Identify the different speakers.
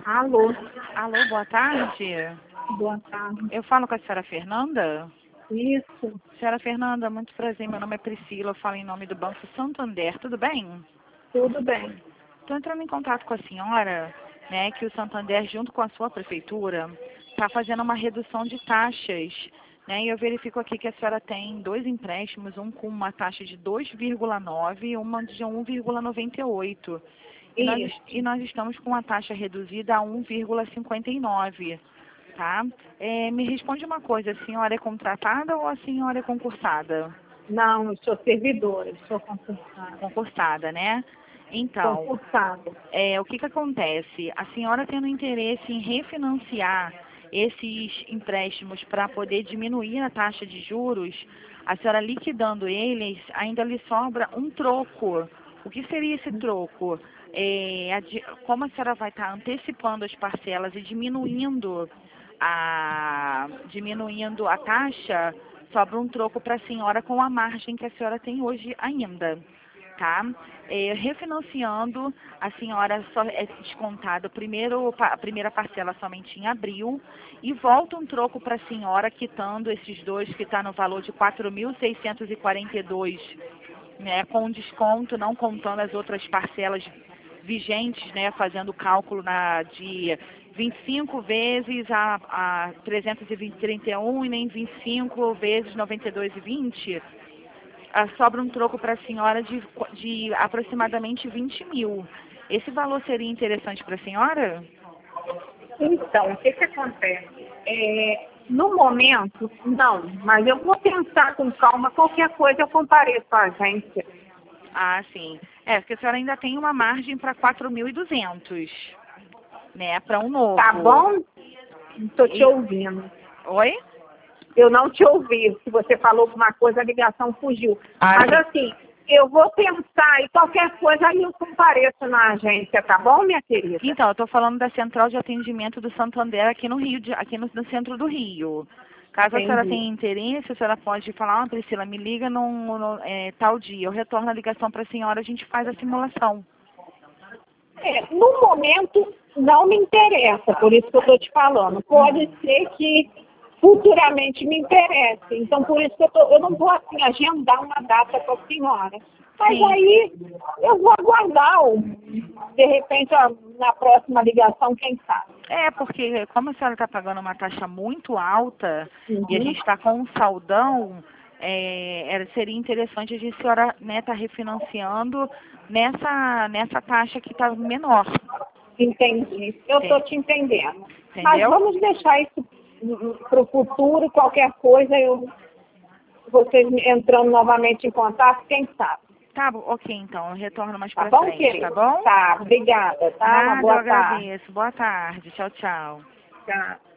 Speaker 1: Alô,
Speaker 2: Alô, boa tarde.
Speaker 1: boa tarde.
Speaker 2: Eu falo com a senhora Fernanda.
Speaker 1: Isso,
Speaker 2: Senhora Fernanda, muito prazer. Meu nome é Priscila. Eu falo em nome do Banco Santander. Tudo bem?
Speaker 1: tudo bem.
Speaker 2: Estou entrando em contato com a senhora, né, que o Santander, junto com a sua prefeitura, está fazendo uma redução de taxas. Né, e eu verifico aqui que a senhora tem dois empréstimos, um com uma taxa de 2,9 e uma de 1,98.
Speaker 1: Isso.
Speaker 2: E nós estamos com a taxa reduzida a 1,59, tá? Me responde uma coisa, a senhora é contratada ou a senhora é concursada?
Speaker 1: Não, eu sou servidora, eu sou concursada.
Speaker 2: Concursada, né? Então,
Speaker 1: Concursada.
Speaker 2: o que acontece? A senhora tendo interesse em refinanciar esses empréstimos para poder diminuir a taxa de juros, a senhora liquidando eles, ainda lhe sobra um troco. O que seria esse troco? Como a senhora vai estar antecipando as parcelas e diminuindo a taxa, sobra um troco para a senhora com a margem que a senhora tem hoje ainda. Tá? Refinanciando, a senhora só é descontada a primeira parcela somente em abril e volta um troco para a senhora quitando esses dois que está no valor de 4.642, né, com desconto, não contando as outras parcelas vigentes, né, fazendo o cálculo de 25 vezes a 331 e nem 25 vezes 92,20. Sobra um troco para a senhora de aproximadamente 20 mil. Esse valor seria interessante para a senhora?
Speaker 1: Então, o que acontece? No momento, não, mas eu vou pensar com calma, qualquer coisa eu compareço à agência.
Speaker 2: Ah, sim. Porque a senhora ainda tem uma margem para 4.200, né, para um novo.
Speaker 1: Tá bom? Estou te ouvindo.
Speaker 2: Oi?
Speaker 1: Eu não te ouvi. Se você falou alguma coisa, a ligação fugiu.
Speaker 2: Ah,
Speaker 1: Mas
Speaker 2: sim.
Speaker 1: assim, eu vou pensar e qualquer coisa aí eu compareço na agência, tá bom, minha querida?
Speaker 2: Então, eu estou falando da central de atendimento do Santander aqui no Rio, aqui no centro do Rio. Caso a senhora
Speaker 1: Entendi.
Speaker 2: tenha interesse, a senhora pode falar, Priscila, me liga tal dia. Eu retorno a ligação para a senhora, a gente faz a simulação.
Speaker 1: No momento, não me interessa, por isso que eu estou te falando. Pode ser que futuramente me interesse. Então, por isso que eu não vou assim, agendar uma data com a senhora. Mas
Speaker 2: Sim.
Speaker 1: aí eu vou aguardar, de repente, na próxima ligação, quem sabe.
Speaker 2: Porque como a senhora está pagando uma taxa muito alta e a
Speaker 1: Uhum.
Speaker 2: gente está com um saldão, seria interessante a senhora, né, tá refinanciando nessa taxa que está menor.
Speaker 1: Entendi. Eu estou
Speaker 2: Sim.
Speaker 1: te entendendo. Mas
Speaker 2: Entendeu?
Speaker 1: vamos deixar isso para o futuro, qualquer coisa, vocês entrando novamente em contato, quem sabe.
Speaker 2: Tá bom, ok, então, eu retorno mais
Speaker 1: Tá
Speaker 2: pra
Speaker 1: bom,
Speaker 2: frente,
Speaker 1: querido?
Speaker 2: tá bom?
Speaker 1: Tá, obrigada, tá? Uma
Speaker 2: Nada, eu
Speaker 1: boa tarde.
Speaker 2: agradeço. Boa tarde. Tchau, tchau.
Speaker 1: Tchau.